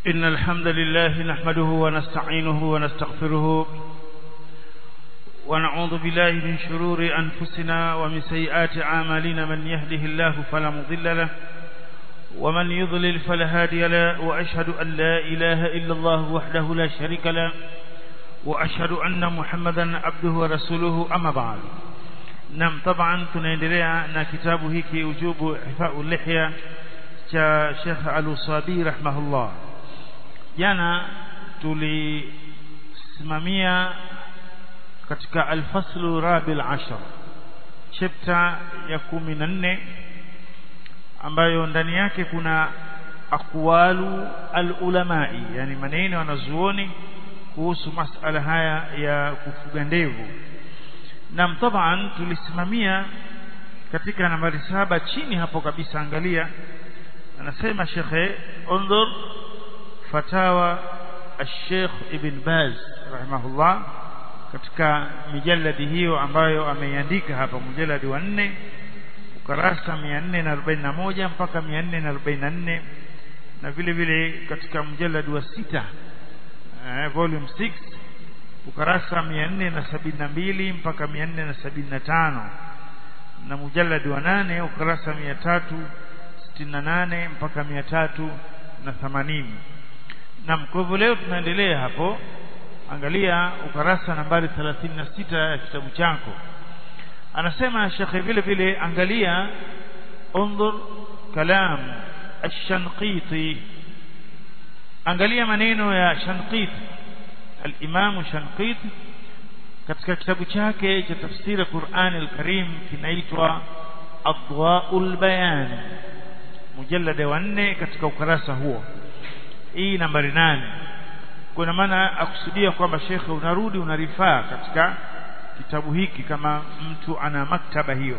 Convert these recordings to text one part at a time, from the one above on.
إن الحمد لله نحمده ونستعينه ونستغفره ونعوذ بالله من شرور أنفسنا ومن سيئات أعمالنا. من يهده الله فلا مضل له ومن يضلل فلا هادي له، وأشهد أن لا إله إلا الله وحده لا شريك له، وأشهد أن محمدا عبده ورسوله. أما بعد، نعم طبعا tunaendelea na kitabu hiki ujubu Hifa'ul Lihya cha Sheikh Al-Usabi rahimahullah. Jana tulisimamia katika al-faslu rabil ashar, chapter ya 14 ambayo ndani yake kuna aqwalu al-ulamai, yani maneno wanazuoni kuhusu masala haya ya kufuga ndevu. Na taban tulisimamia katika nambari 7 chini hapo kabisa. Angalia, anasema Sheikh unzur fatawa al-Sheikh Ibn Baz rahimahullah katika mujalladi hiyo ambayo ameiandika hapa, mujalladi wa 4 ukurasa 441 mpaka 444, na vile vile katika mujalladi wa 6 volume 6 ukurasa 472 mpaka 475, na mujalladi wa 8 ukurasa 368 mpaka 380. Na kwa hivyo leo tunaendelea hapo. Angalia ukurasa nambari 36 ya kitabu chako. Anasema Sheikh vile vile, angalia unzur kalam ash-Shanqiti, angalia maneno ya Shanqiti, al-Imam Shanqiti katika kitabu chake cha tafsiri Qur'an al-Karim kinaitwa Adwa'ul Bayan, mujallad wa 4 katika ukurasa huo. Hii nambari 8. Kwa maana akusudia kwamba Sheikh unarudi unarifaa katika kitabu hiki kama mtu ana maktaba hiyo.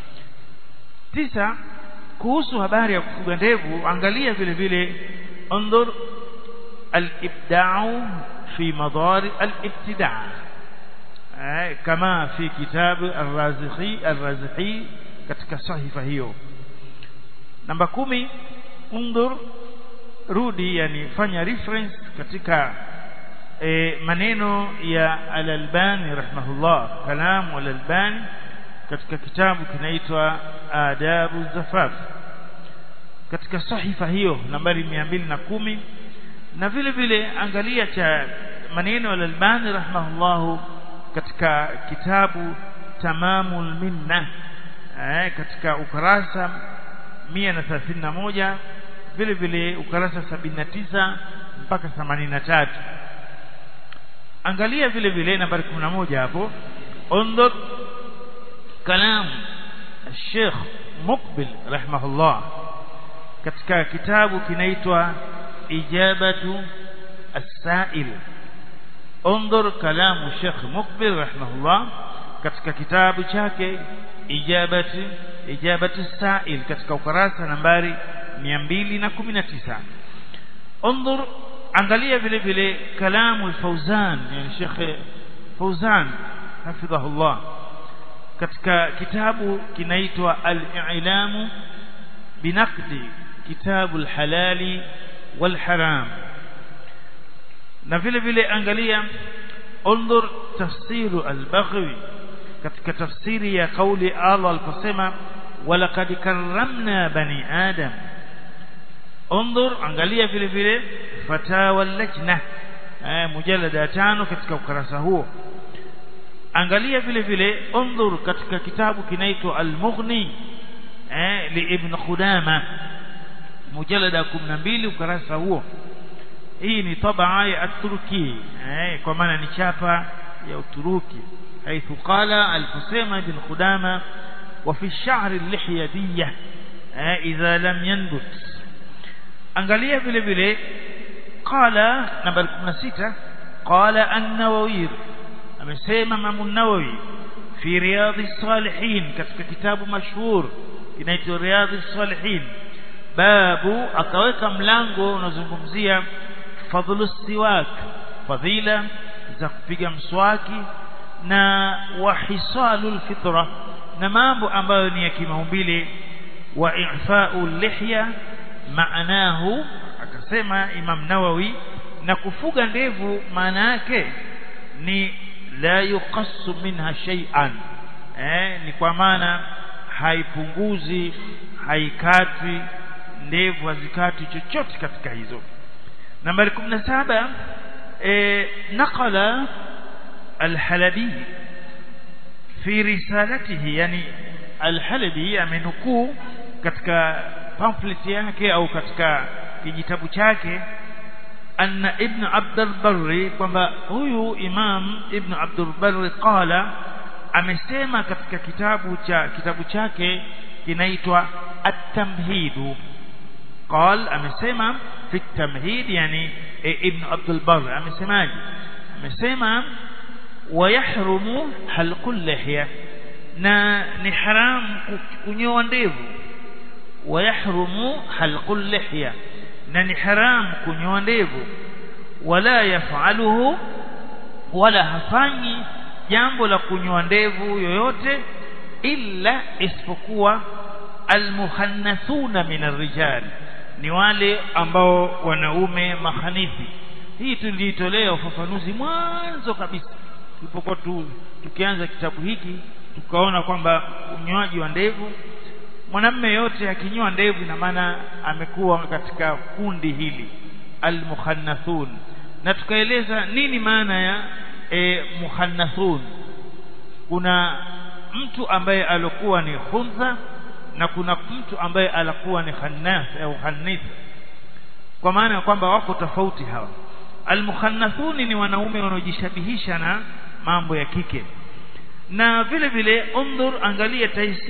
9, kuhusu habari ya kufuga ndevu, angalia vile vile unzur al-ibda'u fi madari al-ibtida' kama fi kitab al-Razihi katika sahifa hiyo. Namba 10, unzur, rudi, yani fanya reference katika maneno ya Al-Albani rahimahullah, kalam Al-Albani katika kitabu kinaitwa Adabu Zafaf katika sahifa hiyo nambari 210. Na vile vile angalia cha maneno Al-Albani rahimahullah katika kitabu Tamamul Minna katika ukurasa 131, vile vile ukurasa 79 mpaka 83. Angalia vile vile nambari 11 hapo, unzur kalam al-Sheikh Muqbil rahimahullah katika kitabu kinaitwa Ijabatu as-Sa'il. Unzur kalamu Sheikh Muqbil rahimahullah katika kitabu chake Ijabatu as-Sa'il katika ukurasa nambari 219. Unzur, angalia vile vile kalamu al-Fawzan, yani Sheikh Fawzan hafidhahullah katika kitabu kinaitwa Al-I'lamu binaqdi kitabu al-halali wal-haram. Na vile vile angalia unzur tafsiru al-Baghawi katika tafsiri ya kauli Allah aliposema walaqad karramna bani adam. Unzur, angalia vile vile fatawa al-lajna mujallada 5 katika ukurasa huo. Angalia vile vile unzur katika kitabu kinaitwa al-Mughni li Ibn Qudama mujallada 12 ukurasa huo. Hii ni tabaa ya Turki kwa maana ni chapa ya Uturuki, haithu qala al-Husayma ibn Qudama wa fi ash-sha'r al-lihyadiyya idha lam yanbut. Angalia vile vile qala nambari 16, qala an-Nawawi, amesema Imam an-Nawawi fi Riyadh as-Salihin katika kitabu mashhur kinaitwa Riyadh as-Salihin, babu, akaweka mlango unazungumzia fadhlu siwak, fadhila za kupiga mswaki, na wahisalul fitra, na mambo ambayo ni ya kimaumbile, wa i'fa'ul lihya maanahu anasema Imam Nawawi, na kufuga ndevu maana yake ni la yuqassu minha shay'an, ni kwa maana haipunguzi, haikatwi, ndevu hazikatwi chochote katika hizo. Nambari 17, naqala al-Halabi fi risalatihi, yani al-Halabi amenukuu katika pamphlet yake au katika kijitabu chake anna Ibn Abd al-Barri, kwamba huyu Imam Ibn Abd al-Barri qala, amesema katika kitabu chake kinaitwa At-Tamhid. Qal, amesema fi at-Tamhid, yani Ibn Abd al-Barri amesemaje? Amesema wa yahrumu halqul lihya, na ni haram kunyoa ndevu. Wa yahrumu halqul lihya, na ni haram kunyoa ndevu. Wala yafaluhu, wala hafanyi jambo la kunyoa ndevu yoyote, illa isipokuwa almuhannathuna min arrijal, ni wale ambao wanaume mahanithi. Hii tulitolea ufafanuzi mwanzo kabisa tulipokuwa tukianza kitabu hiki, tukaona kwamba unyoaji wa ndevu, mwanamume yote akinyoa ndevu ina maana amekuwa katika kundi hili almuhannathun, na tukaeleza nini maana ya muhannathun. Kuna mtu ambaye alikuwa ni khunza na kuna mtu ambaye alikuwa ni khannath au khanith, kwa maana ya kwamba wako tofauti hawa. Almuhannathun ni wanaume wanaojishabihisha na mambo ya na vile vile undhur, angalia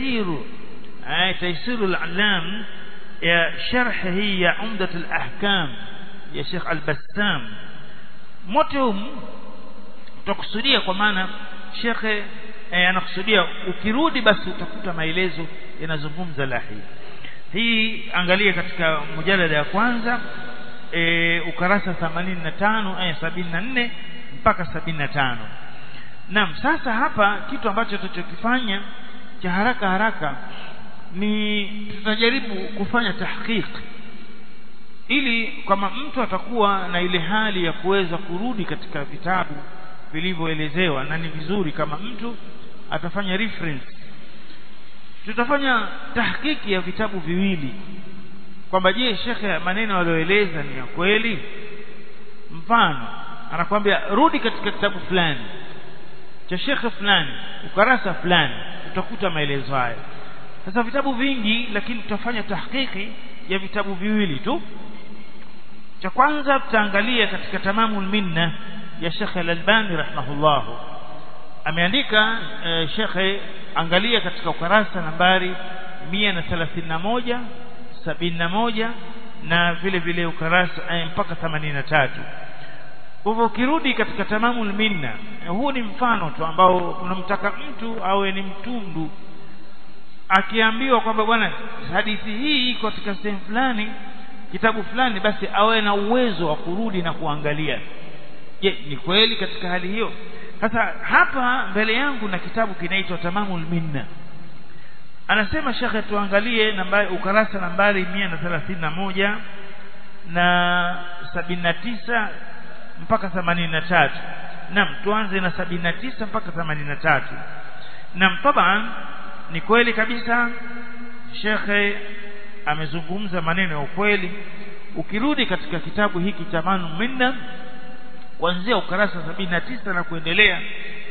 Taysirul Alam ya sharh hii ya Umdatul Ahkam ya Sheikh Al-Bassam. Moto tutakusudia, kwa maana Sheikh anakusudia ukirudi basi utakuta maelezo yanazungumza la hii. Angalia katika mujalada ya kwanza ukarasa 85 aya 74 mpaka 75. Naam, sasa hapa kitu ambacho tutachokifanya cha haraka ni tutajaribu kufanya tahqiq, ili kama mtu atakuwa na ile hali ya kuweza kurudi katika vitabu vilivyoelezewa, na ni vizuri kama mtu atafanya reference. Tutafanya tahqiqi ya vitabu viwili, kwamba je, shekhe maneno aliyoeleza ni ya kweli. Mfano anakuambia rudi katika kitabu fulani cha shekhe fulani ukarasa fulani, utakuta maelezo haya. Sasa vitabu vingi, lakini tutafanya tahqiqi ya vitabu viwili tu. Cha kwanza tutaangalia katika Tamamul Minna ya Sheikh Al-Albani rahimahullah, ameandika shekhe, angalia katika ukarasa nambari 131, 71 na vile vile ukarasa mpaka 83. Kwa hivyo ukirudi katika Tamamul Minna, huu ni mfano tu ambao unamtaka mtu awe ni mtundu, akiambiwa kwamba bwana hadithi hii iko katika sehemu fulani kitabu fulani, basi awe na uwezo wa kurudi na kuangalia, je, ni kweli katika hali hiyo. Sasa hapa mbele yangu na kitabu kinaitwa Tamamul Minna. Anasema shekhe tuangalie ukarasa nambari 131 na 79 mpaka 83. Naam, tuanze na 79 mpaka 83. Naam, taban ni kweli kabisa shekhe amezungumza maneno ya ukweli. Ukirudi katika kitabu hiki Tamamul Minna kuanzia ukarasa 79 na kuendelea,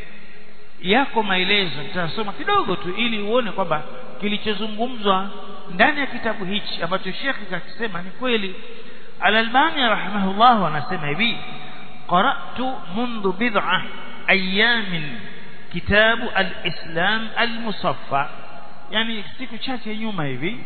yako maelezo. Nitasoma kidogo tu ili uone kwamba kilichozungumzwa ndani ya kitabu hichi ambacho shekhi kakisema ni kweli. Al-Albani rahimahullah anasema hivi: qara'tu mundu bid'a ayamin kitabu al-Islam al-Musaffa, yani siku chache nyuma hivi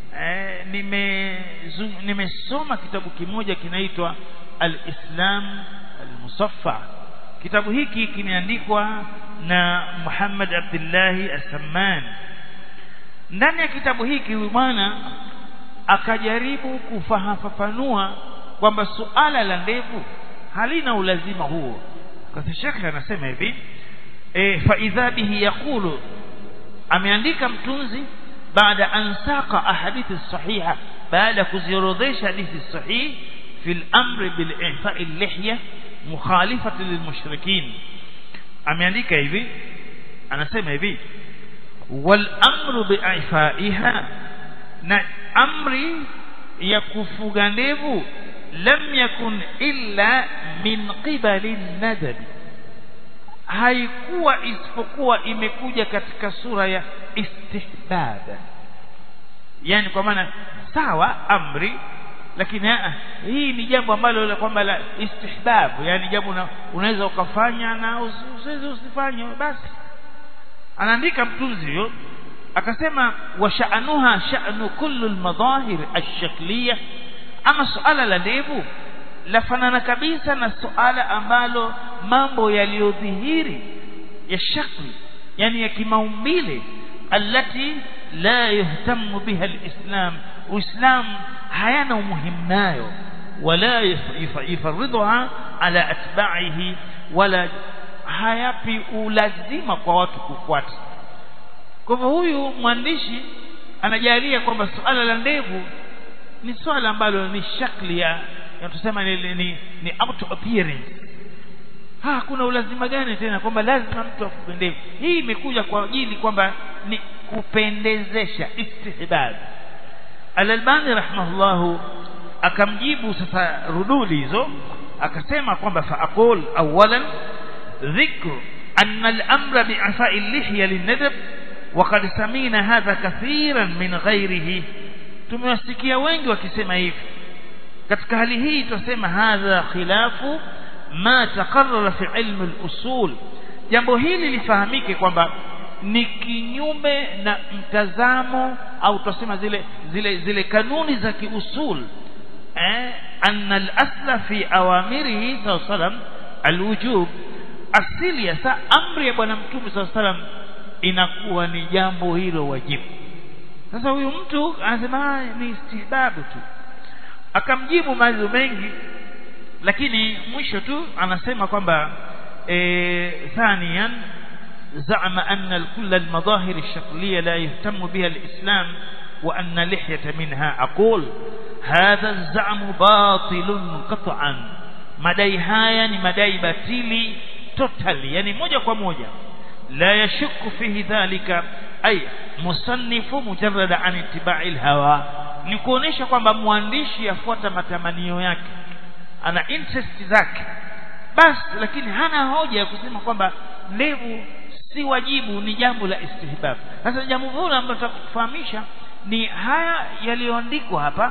nimesoma kitabu kimoja kinaitwa al-Islam al-Musaffa. Kitabu hiki kimeandikwa na Muhammad Abdullah As-Samman. Ndani ya kitabu hiki huyu bwana akajaribu kufafanua kwamba suala la ndevu halina ulazima huo. Kwa shekhe anasema hivi, fa idha bihi yaqulu, ameandika mtunzi baada an saqa ahadithi sahiha, baada kuziorodhesha hadithi sahihi fil amri bil i'fa'i al-lihya mukhalifatan lilmushrikin. Ameandika hivi, anasema hivi wal amru bi i'fa'iha, na amri ya kufuga ndevu lam yakun illa min qibali nadab, haikuwa isipokuwa imekuja katika sura ya istihbab. Yani kwa maana sawa amri, lakini hii ni jambo ambalo kwamba la istihbab, yani jambo unaweza ukafanya na usifanye basi. Anaandika mtunzi huyo akasema wa sha'nuha sha'nu kullu al-madahir ash-shakliyah, ama suala la ndevu lafanana kabisa na suala ambalo mambo yaliyodhihiri ya shakli, yani ya kimaumbile, allati la yuhtamu biha al-islam, uislam hayana umuhimu nayo, wala yufarridha ala atba'ihi, wala hayapi ulazima kwa watu kufuata. Kwa hivyo huyu mwandishi anajalia kwamba suala la ndevu ni swala ambalo ni shakli ya tusema ni out appearance. Kuna ulazima gani tena kwamba lazima mtu afuge ndevu? Hii imekuja kwa ajili kwamba ni kupendezesha, istihbab. Al-Albani rahimahullah akamjibu sasa rududi hizo, akasema kwamba fa aqul awalan dhikru anna al-amra bi'afa'i al-lihya lin-nadab wa qad samina hadha kathiran min ghayrihi. Tumewasikia wengi wakisema hivi. Katika hali hii tusema hadha khilafu ma taqarrara fi ilm al-usul, jambo hili lifahamike kwamba ni kinyume na mtazamo au tusema zile kanuni za kiusul. Anna al-asla fi awamirihi sallam al-wujub, asili ya amri ya bwana mtume sallam inakuwa ni jambo hilo wajibu. Sasa huyu mtu anasema ni istihbabu tu, akamjibu majibu mengi, lakini mwisho tu anasema kwamba thaniyan زعم أن كل المظاهر الشكلية لا يهتم بها الإسلام وأن لحية منها. أقول هذا الزعم باطل قطعا. مدai haya ni madai batili totally, yani moja kwa moja. لا يشك فيه ذلك أي مصنف مجرد عن اتباع الهوى, ni kuonesha kwamba mwandishi afuata matamanio yake, ana interest zake basi, lakini hana hoja ya kusema kwamba ndevu si wajibu, ni jambo la istihbab. Sasa jambo hilo ambalo tutakufahamisha ni haya yaliyoandikwa hapa.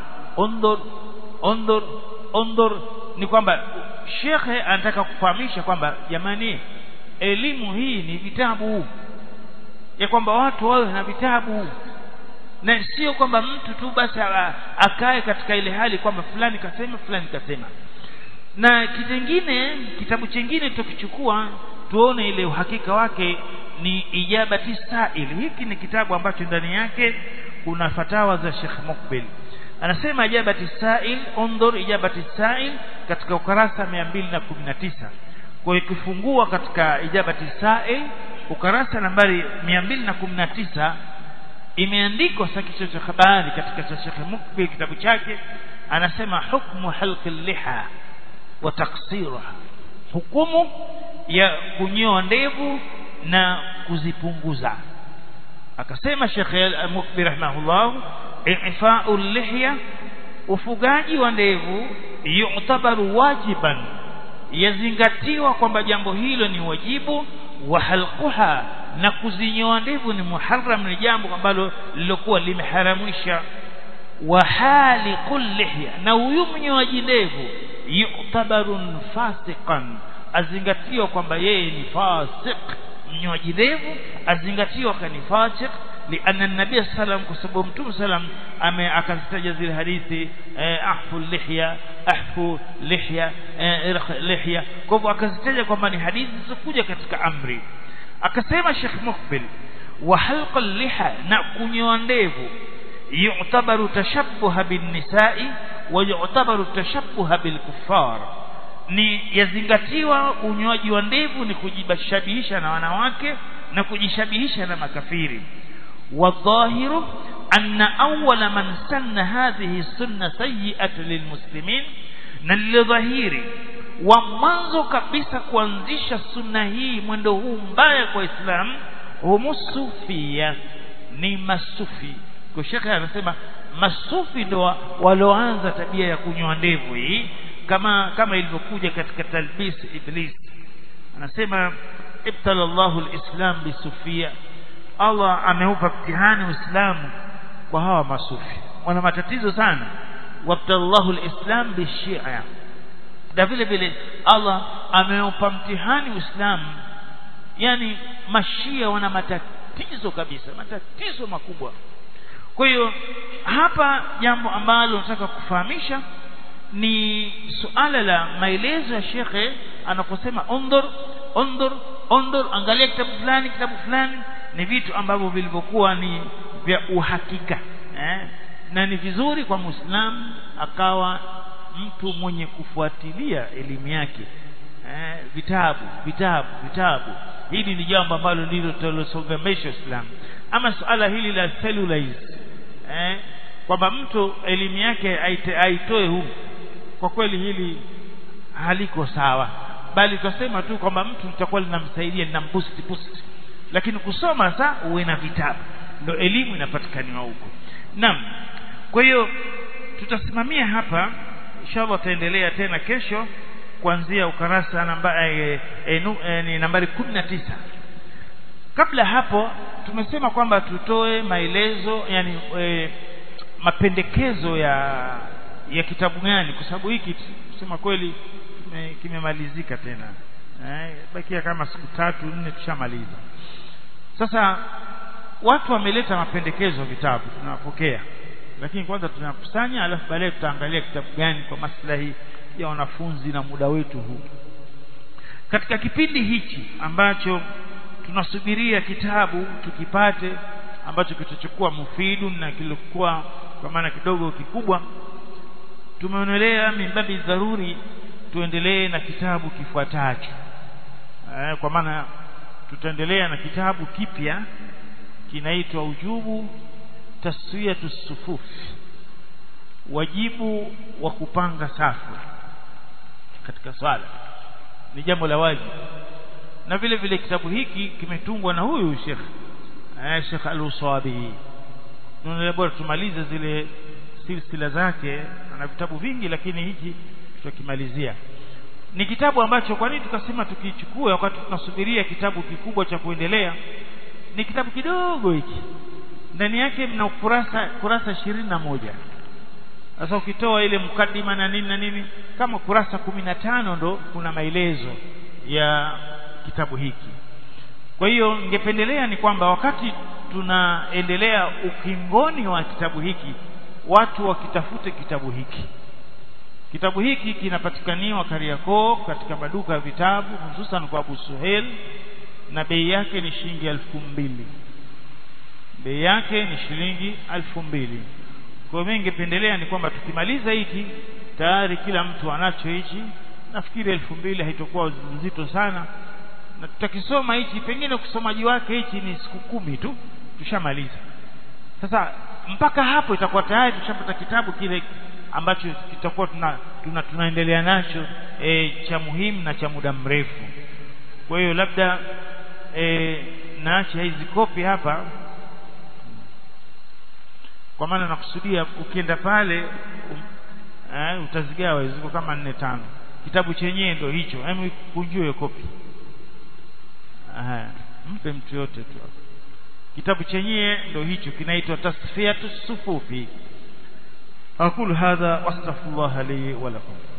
Ondor ni kwamba shekhe anataka kufahamisha kwamba jamani, elimu hii ni vitabu, ya kwamba watu wawe na vitabu, na sio kwamba mtu tu basi akae katika ile hali kwamba fulani kasema fulani kasema. Na kitabu kingine tukichukua tuone ile uhakika wake ni Ijabati Sa'il. Hiki ni kitabu ambacho ndani yake kuna fatawa za Sheikh Mukbil. Anasema Ijabati Sa'il, ondor Ijabati Sa'il katika ukurasa 219. Kwa hiyo kifungua katika Ijabati Sa'il ukurasa nambari 219 imeandikwa sakicho cha habari katika Sheikh Mukbil kitabu chake. Anasema hukmu halqi liha wa taksiraha, hukumu ya kunyoa ndevu na kuzipunguza. Akasema Sheikh Mukbil rahimahullah, ifa'u lihya, ufugaji wa ndevu, yu'tabaru wajiban, yazingatiwa kwamba jambo hilo ni wajibu. Wa halquha, na kuzinyoa ndevu ni muharram, ni jambo ambalo lilokuwa limeharamishwa. Wa haliqul lihya, na huyu mnyoaji ndevu yu'tabarun fasiqan, azingatiwa kwamba yeye ni fasik. Mnyoaji ndevu azingatiwa kama ni fasik, lianna nabii sallam, kwa sababu mtume sallam akazitaja zile hadithi ahfu lihya, kwa hivyo akazitaja kwamba ni hadithi zilizokuja katika amri. Akasema Sheikh Mukbil, wa halqa liha, na kunyoa ndevu, yu'tabaru tashabbuha bin nisa'i wa yu'tabaru tashabbuha bil kuffar, ni yazingatiwa unyoaji wa ndevu ni kujibashabihisha na wanawake na kujishabihisha na makafiri. Wadhahiru anna awwala man sanna hadhihi sunna sayyi'atu lilmuslimin, na lilodhahiri wa mwanzo kabisa kuanzisha sunna hii, mwendo huu mbaya kwa Uislamu, humusufia, ni masufi. Kwa shekhe anasema masufi ndo walioanza tabia ya kunyoa ndevu hii, kama ilivyokuja katika Talbis Iblis. Anasema ibtalallahu alislam bisufia, Allah ameupa mtihani Uislamu kwa hawa masufi, wana matatizo sana. Wabtalallahu alislam bishia, na vile vile Allah ameupa mtihani Uislamu, yani mashia wana matatizo kabisa, matatizo makubwa. Kwa hiyo hapa jambo ambalo nataka kufahamisha ni suala la maelezo ya shekhe anaposema ondur, angalia kitabu fulani, ni vitu ambavyo vilivyokuwa ni vya uhakika, na ni vizuri kwa Muislamu akawa mtu mwenye kufuatilia elimu yake, vitabu. Hili ni jambo ambalo ndilo tulilosomesha Uislamu. Ama suala hili la cellulize, kwamba mtu elimu yake aitoe huko, kwa kweli hili haliko sawa, bali tunasema tu kwamba mtu litakuwa linamsaidia, linamboost, lakini kusoma sasa uwe na vitabu, ndio elimu inapatikaniwa huko. Naam, kwa hiyo tutasimamia hapa, inshallah taendelea tena kesho kuanzia ukarasa nambari 19. Kabla hapo tumesema kwamba tutoe maelezo, yani mapendekezo ya kitabu gani, kwa sababu hiki kusema kweli kimemalizika tena, bakia kama siku 3-4 tushamaliza. Sasa watu wameleta mapendekezo ya vitabu, tunapokea, lakini kwanza tunakusanya, alafu baadaye tutaangalia kitabu gani kwa maslahi ya wanafunzi na muda wetu huu. Katika kipindi hichi ambacho tunasubiria kitabu tukipate ambacho kitachokuwa mufidu na kilikuwa kwa maana kidogo kikubwa, tumeonelea mimbabi dharuri tuendelee na kitabu kifuatacho. Kwa maana tutaendelea na kitabu kipya kinaitwa Ujubu Taswiyatu Sufuf, wajibu wa kupanga safu katika swala, ni jambo la wajibu. Na vile vile kitabu hiki kimetungwa na huyu Sheikh Al-Usabi. Tunaona bora tumalize zile silsila zake, ana vitabu vingi, lakini hiki tutakimalizia. Ni kitabu ambacho, kwa nini tukasema tukichukue wakati tunasubiria kitabu kikubwa cha kuendelea? Ni kitabu kidogo hiki, ndani yake mna kurasa 21. Sasa ukitoa ile mukaddima na nini kama kurasa 15 ndo kuna maelezo ya kitabu hiki. Kwa hiyo ningependelea ni kwamba wakati tunaendelea ukingoni wa kitabu hiki, watu wakitafute kitabu hiki. Kitabu hiki kinapatikaniwa Kariakoo katika maduka ya vitabu, hususan kwa Abu Suhail, na bei yake ni shilingi 2000. Bei yake ni shilingi 2000. Kwa hiyo ningependelea ni kwamba tukimaliza hiki tayari kila mtu anacho hichi, nafikiri 2000 haitakuwa nzito sana, na tutakisoma hichi, pengine usomaji wake hichi ni siku 10 tu tushamaliza. Sasa mpaka hapo itakuwa tayari tushapata kitabu kile ambacho kitakuwa tunaendelea nacho cha muhimu na cha muda mrefu. Kwa hiyo labda naacha hizi kopi hapa, kwa maana nakusudia ukienda pale utazigawa, ziko kama 4-5. Kitabu chenyewe ndio hicho, hebu kunjue kopi, mpe mtu yote tu. Kitabu chenyewe ndio hicho, kinaitwa Tasfiyatu Sufufi. Aqulu hadha wastaghfirullah li wa lakum.